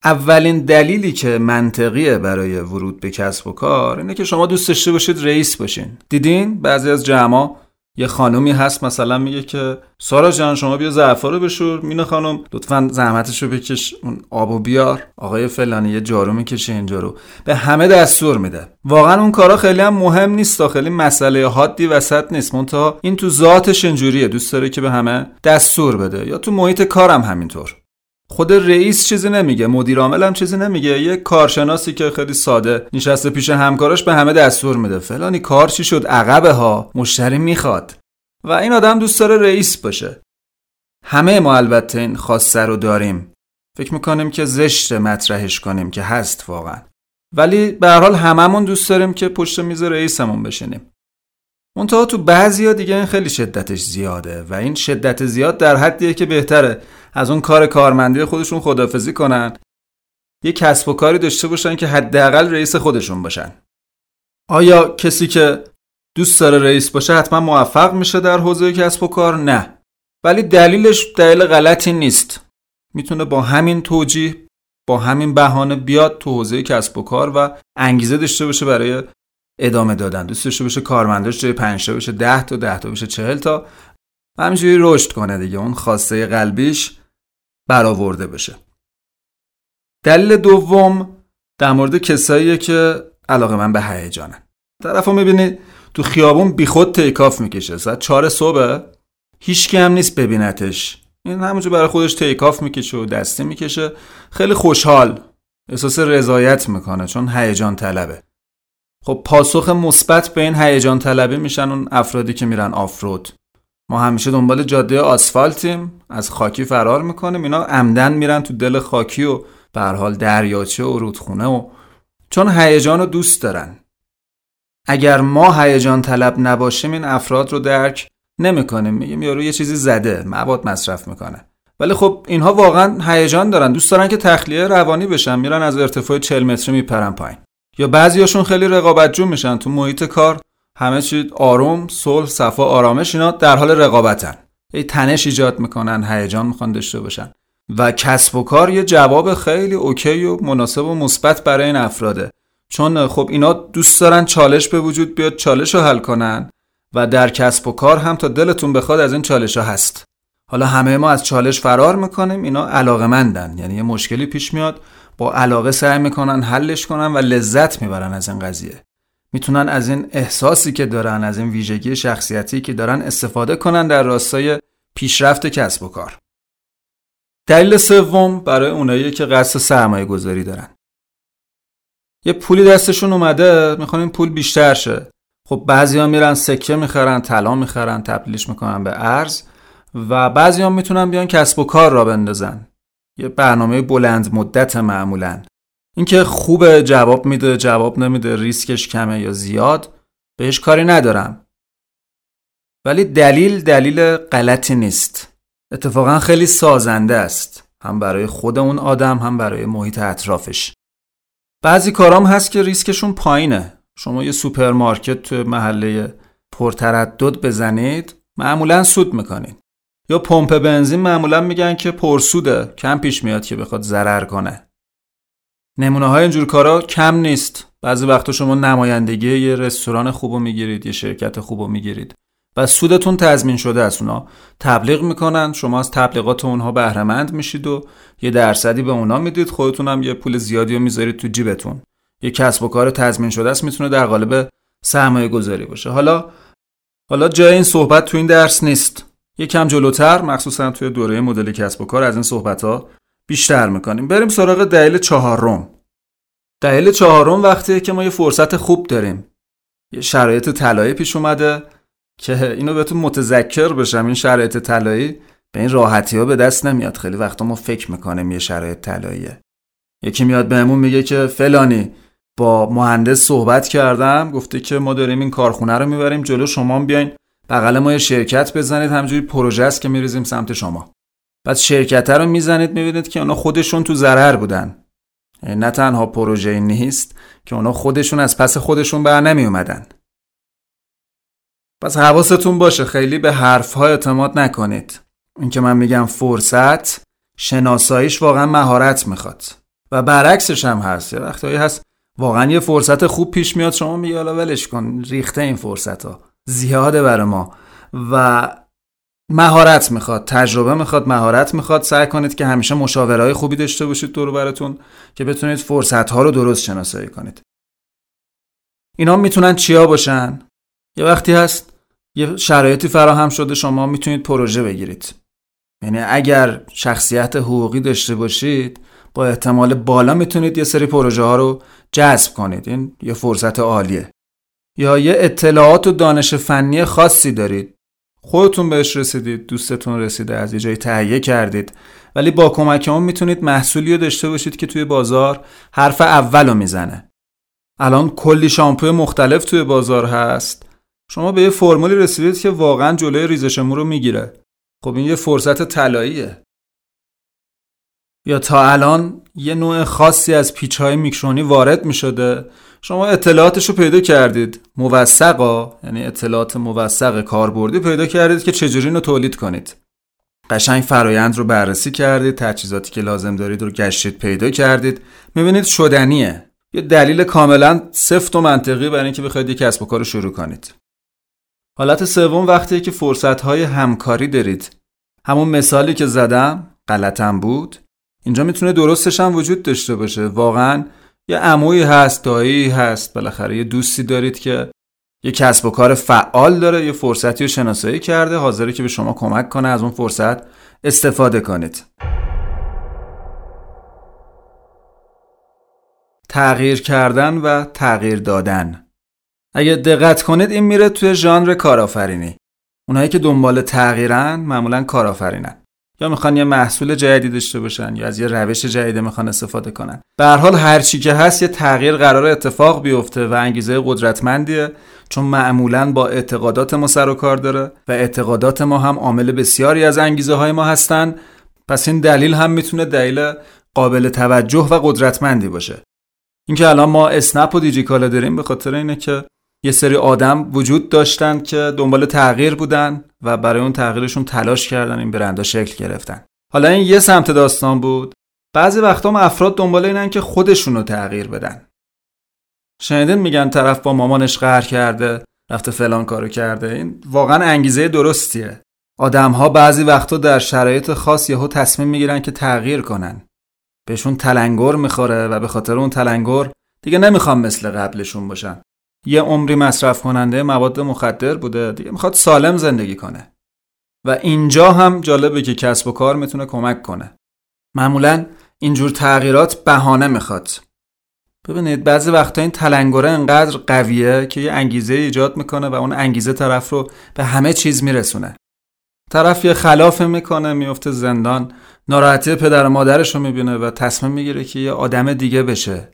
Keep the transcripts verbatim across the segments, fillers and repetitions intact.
اولین دلیلی که منطقیه برای ورود به کسب و کار اینه که شما دوست داشته باشید رئیس باشین. دیدین بعضی از جمعا یه خانومی هست مثلا میگه که سارا جان شما بیا ظرفا رو بشور، مینه خانم لطفاً زحمتشو بکش اون آبو بیار، آقای فلانی یه جارو میکشه اینجا رو، به همه دستور میده. واقعا اون کارا خیلی هم مهم نیست، خیلی مسئله حادی وسط نیست، منتها این تو ذاتش اینجوریه، دوست داره که به همه دستور بده. یا تو محیط کارم همینطور. خود رئیس چیزی نمیگه، مدیر عامل هم چیزی نمیگه، یه کارشناسی که خیلی ساده نشسته پیش همکاراش به همه دستور میده فلانی کار چی شد، عقبه ها، مشتری میخواد. و این آدم دوست داره رئیس باشه. همه ما البته این خواسته رو داریم، فکر میکنیم که زشت مطرحش کنیم که هست واقعا، ولی به هر حال هممون دوست داریم که پشت میز رئیسمون بشینیم. منتها تو بعضیا دیگه این خیلی شدتش زیاده و این شدت زیاد در حدیه که بهتره از اون کار کارمندی خودشون خداحافظی کنن، یه کسب و کاری داشته باشن که حداقل رئیس خودشون باشن. آیا کسی که دوست داره رئیس باشه حتما موفق میشه در حوزه کسب و کار؟ نه، ولی دلیلش دلیل غلطی نیست. میتونه با همین توجیه، با همین بهانه بیاد تو حوزه کسب و کار و انگیزه داشته باشه برای ادامه دادن، دوست داشته باشه کارمنداش جای پنج تا بشه ده تا، ده تا بشه چهل تا، و همینجوری رشد کنه دیگه، اون خواسته قلبیش برآورده بشه. دلیل دوم در مورد کساییه که علاقه‌مند به هیجانن. طرفو میبینی تو خیابون بیخود تیکاف میکشه، ساعت چهار صبح، هیچکی هم نیست ببینتش، این همونجا برای خودش تیکاف میکشه و دستی میکشه، خیلی خوشحال، احساس رضایت میکنه چون هیجان طلبه. خب پاسخ مثبت به این هیجان طلبی میشن اون افرادی که میرن آفرود. ما همیشه دنبال جاده آسفالتیم، از خاکی فرار میکنیم، اینا عمدن میرن تو دل خاکی و به هر حال دریاچه و رودخونه و چون هیجان رو دوست دارن. اگر ما هیجان طلب نباشیم این افراد رو درک نمیکنیم، میگیم یارو یه چیزی زده، مواد مصرف میکنه، ولی خب اینها واقعا هیجان دارن، دوست دارن که تخلیه روانی بشن، میرن از ارتفاع چهل متری میپرن پایین. یا بعضیاشون خیلی رقابتجو میشن، تو محیط کار همه چی آروم، صلح، صفا، آرامش، اینا در حال رقابتن، یه تنش ایجاد میکنن، هیجان میخوان داشته باشن. و کسب و کار یه جواب خیلی اوکی و مناسب و مثبت برای این افراده، چون خب اینا دوست دارن چالش به وجود بیاد، چالش رو حل کنن و در کسب و کار هم تا دلتون بخواد از این چالش ها هست. حالا همه ما از چالش فرار میکنیم، اینا علاقه‌مندن، یعنی یه مشکلی پیش میاد با علاقه سعی میکنن حلش کنن و لذت میبرن از این قضیه. میتونن از این احساسی که دارن، از این ویژگی شخصیتی که دارن استفاده کنن در راستای پیشرفت کسب و کار. دلیل سوم برای اونایی که قصد سرمایه گذاری دارن. یه پولی دستشون اومده، میخوان این پول بیشتر شه. خب بعضیا میرن سکه میخرن، طلا میخرن، تبدیلش میکنن به ارز، و بعضیا میتونن بیان کسب و کار را بندازن. یه برنامه بلند مدت معمولاً. اینکه خوبه جواب میده، جواب نمیده، ریسکش کمه یا زیاد، بهش کاری ندارم. ولی دلیل دلیل غلطی نیست. اتفاقا خیلی سازنده است، هم برای خود اون آدم هم برای محیط اطرافش. بعضی کارام هست که ریسکشون پایینه. شما یه سوپرمارکت تو محله پرتردد بزنید، معمولاً سود میکنید. یا پمپ بنزین معمولاً میگن که پرسوده، کم پیش میاد که بخواد ضرر کنه. نمونه های اینجور کارا کم نیست. بعضی وقتا شما نمایندگی یه رستوران خوبو میگیرید، یه شرکت خوبو میگیرید و سودتون تضمین شده است. اونا تبلیغ میکنن، شما از تبلیغات اونها بهره مند میشید و یه درصدی به اونا میدید، خودتون هم یه پول زیادی رو میذارید تو جیبتون. یه کسب و کار تضمین شده است، میتونه در قالب سرمایه گذاری باشه. حالا حالا جای این صحبت تو این درس نیست. یکم جلوتر، مخصوصا توی دوره مدل کسب و کار، از این صحبت‌ها بیشتر میکنیم. بریم سراغ دلیل چهارم. دلیل چهارم وقتیه که ما یه فرصت خوب داریم، یه شرایط طلایی پیش اومده که اینو بهتون متذکر بشم، این شرایط طلایی به این راحتی ها به دست نمیاد. خیلی وقتا ما فکر میکنیم یه شرایط طلاییه. یکی میاد بهمون میگه که فلانی با مهندس صحبت کردم، گفته که ما داریم این کارخونه رو میبریم جلو، شما هم بیاین بغل ما یه شرکت بزنید، همینجوری پروژه است که میریزیم سمت شما. بعد شرکت رو میزنید، میبینید که اونا خودشون تو ضرر بودن. یعنی نه تنها پروژه نیست که اونا خودشون از پس خودشون بر نمی اومدن. پس حواستون باشه خیلی به حرف‌ها اعتماد نکنید. این که من میگم فرصت، شناساییش واقعا مهارت میخواد. و برعکسش هم هست. یه وقتایی هست واقعا یه فرصت خوب پیش میاد، شما میگی حالا ولش کن، ریخته این فرصت ها زیاده برای ما و مهارت میخواد، تجربه میخواد، مهارت میخواد. سعی کنید که همیشه مشاورهای خوبی داشته باشید دور و براتون که بتونید فرصت ها رو درست شناسایی کنید. اینا میتونن چیا باشن؟ یه وقتی هست یه شرایطی فراهم شده شما میتونید پروژه بگیرید. یعنی اگر شخصیت حقوقی داشته باشید با احتمال بالا میتونید یه سری پروژه ها رو جذب کنید. این یه فرصت عالیه. یا یه اطلاعات و دانش فنی خاصی دارید، خودتون بهش رسیدید، دوستتون رسیده، از یه جایی تهیه کردید، ولی با کمک اون میتونید محصولی رو داشته باشید که توی بازار حرف اولو میزنه. الان کلی شامپوی مختلف توی بازار هست، شما به یه فرمولی رسیدید که واقعا جلوی ریزش مو رو میگیره. خب این یه فرصت طلاییه. یا تا الان یه نوع خاصی از پیچ‌های میکرونی وارد میشده، شما اطلاعاتش رو پیدا کردید، موثقا، یعنی اطلاعات موثق کاربردی پیدا کردید که چجوری اینو تولید کنید. قشنگ فرایند رو بررسی کردید، تجهیزاتی که لازم دارید رو گشتید پیدا کردید، میبینید شدنیه. یه دلیل کاملا سفت و منطقی برای اینکه بخواید یک کسب و کار رو شروع کنید. حالت سوم وقتیه که فرصت‌های همکاری دارید. همون مثالی که زدم غلطم بود، اینجا میتونه درستش هم وجود داشته باشه. واقعا یه عمویی هست، دایی هست، بالاخره یه دوستی دارید که یه کسب و کار فعال داره، یه فرصتی رو شناسایی کرده، حاضره که به شما کمک کنه از اون فرصت استفاده کنید. تغییر کردن و تغییر دادن. اگه دقت کنید این میره توی ژانر کارآفرینی. اونایی که دنبال تغییرن معمولاً کارآفرینن. یا میخوان یه محصول جدیدی داشته باشن یا از یه روش جدید میخوان استفاده کنن. به هر حال هر چی که هست یه تغییر قراره اتفاق بیفته و انگیزه قدرتمندیه، چون معمولاً با اعتقادات ما سر و کار داره و اعتقادات ما هم عامل بسیاری از انگیزه های ما هستن. پس این دلیل هم میتونه دلیل قابل توجه و قدرتمندی باشه. اینکه الان ما اسنپ و دیجیکالا داریم به خاطر اینه که یه سری آدم وجود داشتن که دنبال تغییر بودن و برای اون تغییرشون تلاش کردن، این برندها شکل گرفتن. حالا این یه سمت داستان بود. بعضی وقتا هم افراد دنبال اینن که خودشون رو تغییر بدن. شنیدین میگن طرف با مامانش قهر کرده، رفته فلان کارو کرده. این واقعا انگیزه درستیه. آدم‌ها بعضی وقتا در شرایط خاص یهو تصمیم میگیرن که تغییر کنن. بهشون تلنگر میخوره و به خاطر اون تلنگر دیگه نمیخوام مثل قبلشون باشن. یه عمری مصرف کننده مواد مخدر بوده، دیگه میخواد سالم زندگی کنه. و اینجا هم جالبه که کسب و کار میتونه کمک کنه. معمولاً اینجور تغییرات بهانه میخواد. ببینید بعضی وقتا این تلنگره انقدر قویه که یه انگیزه ایجاد میکنه و اون انگیزه طرف رو به همه چیز میرسونه. طرف یه خلافه میکنه، میفته زندان، ناراحتی پدر و مادرش رو میبینه و تصمیم میگیره که یه آدم دیگه بشه.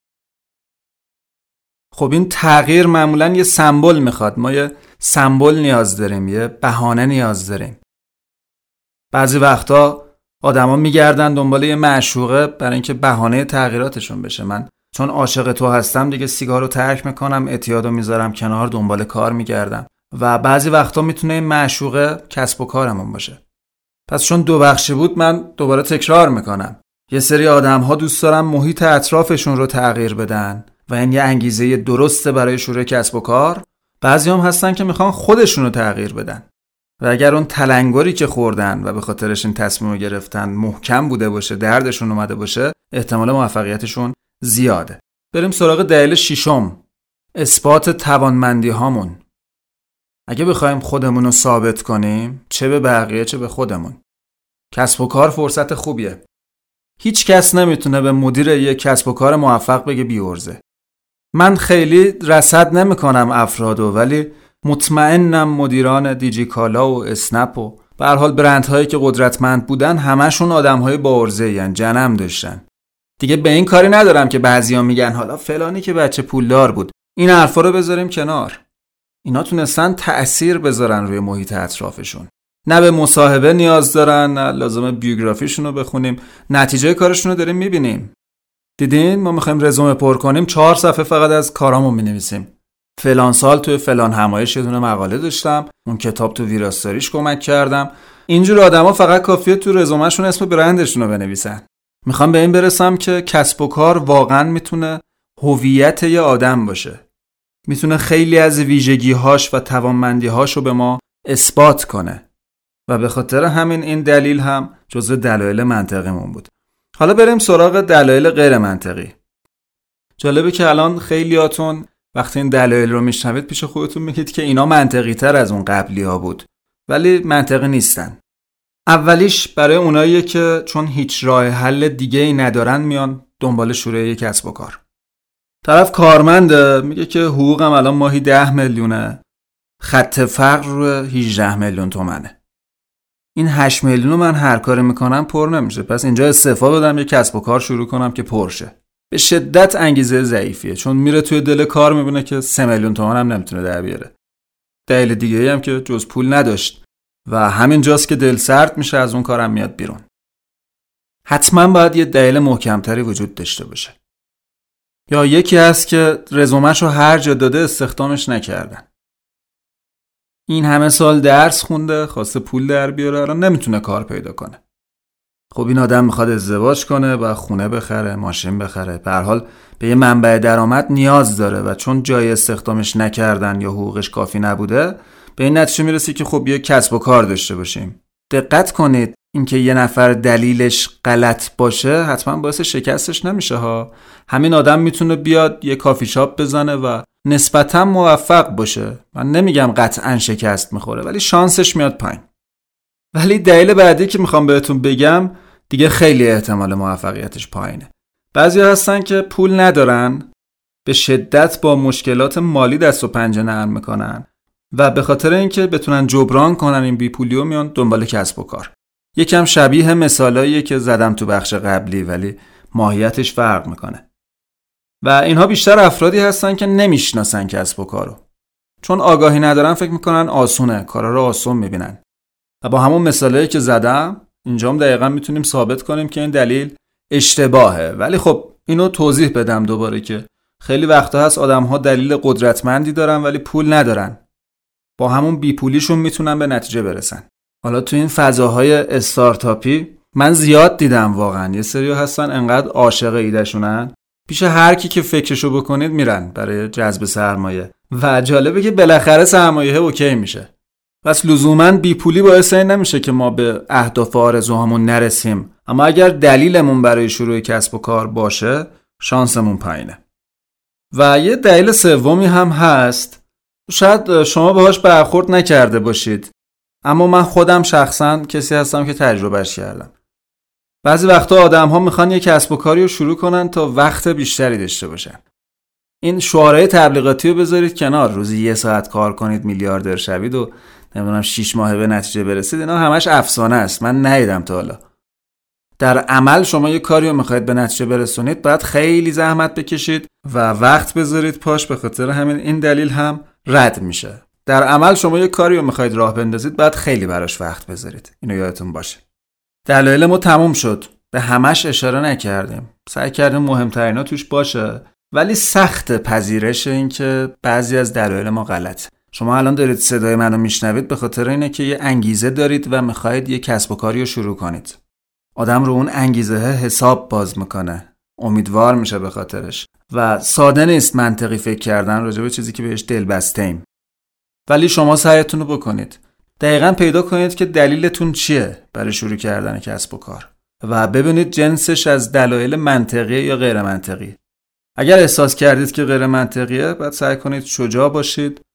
خب این تغییر معمولاً یه سمبل میخواد. ما یه سمبل نیاز داریم، یه بهانه نیاز داریم. بعضی وقتا آدما میگردن دنبال یه معشوقه برای اینکه بهانه تغییراتشون بشه. من چون عاشق تو هستم دیگه سیگارو ترک میکنم، اعتیادو میذارم کنار، دنبال کار میگردم. و بعضی وقتا میتونه این معشوقه کسب و کارمون باشه. پس چون دو بخشی بود من دوباره تکرار میکنم. یه سری آدم‌ها دوست دارن محیط اطرافشون رو تغییر بدن و این یه انگیزه درسته برای شروع کسب و کار. بعضی هم هستن که میخوان خودشون رو تغییر بدن و اگر اون تلنگری که خوردن و به خاطرش این تصمیم رو گرفتن محکم بوده باشه، دردشون اومده باشه، احتمال موفقیتشون زیاده. بریم سراغ دلیل ششم، اثبات توانمندی هامون. اگه بخوایم خودمون رو ثابت کنیم، چه به بقیه چه به خودمون، کسب و کار فرصت خوبیه. هیچ کس نمیتونه به مدیر یک کسب و کار موفق بگه بی‌عرضه. من خیلی رصد نمیکنم افرادو، ولی مطمئنم مدیران دیجیکالا و اسنپ و به هر حال برندهایی که قدرتمند بودن همشون آدمهای با عرضه، یعنی جنم داشتن. دیگه به این کاری ندارم که بعضیا میگن حالا فلانی که بچه پولدار بود. این حرفا رو بذاریم کنار. اینا تونستن تأثیر بذارن روی محیط اطرافشون. نه به مصاحبه نیاز دارن، نه لازمه بیوگرافیشون رو بخونیم، نتیجه کارشون رو داریم میبینیم. دیدین ما میخوایم رزومه پر کنیم، چهار صفحه فقط از کارامون مینویسیم. فلان سال توی فلان همایش یه دونه مقاله داشتم، اون کتاب تو ویراستاریش کمک کردم. اینجور آدما فقط کافیه تو رزومهشون اسم برندشون رو بنویسن. میخوام به این برسم که کسب و کار واقعا میتونه هویت یه آدم باشه. میتونه خیلی از ویژگی‌هاش و توانمندی‌هاش رو به ما اثبات کنه و به خاطر همین این دلیل هم جزو دلایل منطقیمون بود. حالا بریم سراغ دلایل غیر منطقی. جالبه که الان خیلیاتون وقتی این دلایل رو میشنوید پیش خودتون میگید که اینا منطقی تر از اون قبلی ها بود، ولی منطقی نیستن. اولیش برای اوناییه که چون هیچ راه حل دیگه ای ندارن میان دنبال شروع یک کسب و کار. طرف کارمنده، میگه که حقوقم الان ماهی ده میلیونه، خط فقر رو هجده میلیون تومنه. این هشت میلیون رو من هر کاری میکنم پر نمیشه، پس اینجا استعفا بدم یک کسب و کار شروع کنم که پر شه. به شدت انگیزه ضعیفیه، چون میره توی دل کار میبینه که سه میلیون تومان هم نمیتونه در بیاره. دلیل دیگه هم که جز پول نداشت و همین جاست که دل سرد میشه، از اون کارم میاد بیرون. حتما باید یه دلیل محکمتری وجود داشته باشه. یا یکی هست که رزومه‌شو هر جا داده استخدامش نکردن. این همه سال درس خونده، خواسته پول در بیاره، الان نمیتونه کار پیدا کنه. خب این آدم میخواد ازدواج کنه و خونه بخره، ماشین بخره، به هر حال به یه منبع درآمد نیاز داره و چون جای استخدامش نکردن یا حقوقش کافی نبوده، به این نتیجه میرسی که خب یه کسب و کار داشته باشیم. دقت کنید، اینکه یه نفر دلیلش غلط باشه حتما باعث شکستش نمیشه ها. همین آدم میتونه بیاد یه کافی شاپ بزنه و نسبتا موفق باشه. من نمیگم قطعا شکست میخوره، ولی شانسش میاد پایین. ولی دلیل بعدی که میخوام بهتون بگم دیگه خیلی احتمال موفقیتش پایینه. بعضیا هستن که پول ندارن، به شدت با مشکلات مالی دست و پنجه نرم میکنن و به خاطر اینکه بتونن جبران کنن این بیپولیو میان دنبال کسب و کار. یکم شبیه مثالاییه که زدم تو بخش قبلی، ولی ماهیتش فرق میکنه. و اینها بیشتر افرادی هستن که نمیشناسن کسب و کارو. چون آگاهی ندارن فکر میکنن آسونه، کارا رو آسون میبینن. و با همون مثالایی که زدم اینجام دقیقاً میتونیم ثابت کنیم که این دلیل اشتباهه. ولی خب اینو توضیح بدم دوباره که خیلی وقتا هست آدم‌ها دلیل قدرتمندی دارن ولی پول ندارن. با همون بیپولیشون میتونن به نتیجه برسن. حالا تو این فضاهای استارتاپی من زیاد دیدم واقعا یه سری هستن انقدر عاشق ایده‌شونن، پیش هر کی که فکرشو بکنید میرن برای جذب سرمایه و جالبه که بالاخره سرمایه اوکی میشه. پس لزوماً بیپولی باعث این نمیشه که ما به اهداف و آرزوهامون نرسیم، اما اگر دلیلمون برای شروع کسب و کار باشه شانسمون پایینه. و یه دلیل سومی هم هست، شاید شما باهاش برخورد نکرده باشید، اما من خودم شخصاً کسی هستم که تجربهش کردم. بعضی وقتا آدم‌ها میخوان یه کسب و کاری رو شروع کنن تا وقت بیشتری داشته باشن. این شعارهای تبلیغاتی رو بذارید کنار، روزی یه ساعت کار کنید میلیاردر شوید و نمیدونم شیش ماه به نتیجه برسید، اینا همش افسانه است، من ندیدم تا حالا. در عمل شما یه کاری رو میخواید به نتیجه برسونید، باید خیلی زحمت بکشید و وقت بذارید پاش، به خاطر همین این دلیل هم رد میشه. در عمل شما یه کاری رو میخواید راه بندازید، باید خیلی براش وقت بذارید. اینو یادتون باشه. دلایل ما تموم شد، به همش اشاره نکردیم، سعی کردیم مهمترینا توش باشه، ولی سخت پذیرش این که بعضی از دلایل ما غلطه. شما الان دارید صدای منو میشنوید به خاطر اینه که یه انگیزه دارید و میخواید یه کسب و کاری رو شروع کنید. آدم رو اون انگیزه حساب باز میکنه، امیدوار میشه به خاطرش و ساده نیست منطقی فکر کردن راجع به چیزی که بهش دل بسته ایم. ولی شما سعیتون رو بکنید، دقیقاً پیدا کنید که دلیلتون چیه برای شروع کردن کسب و کار و ببینید جنسش از دلایل منطقی یا غیر منطقی. اگر احساس کردید که غیر منطقیه، باید سعی کنید شجاع باشید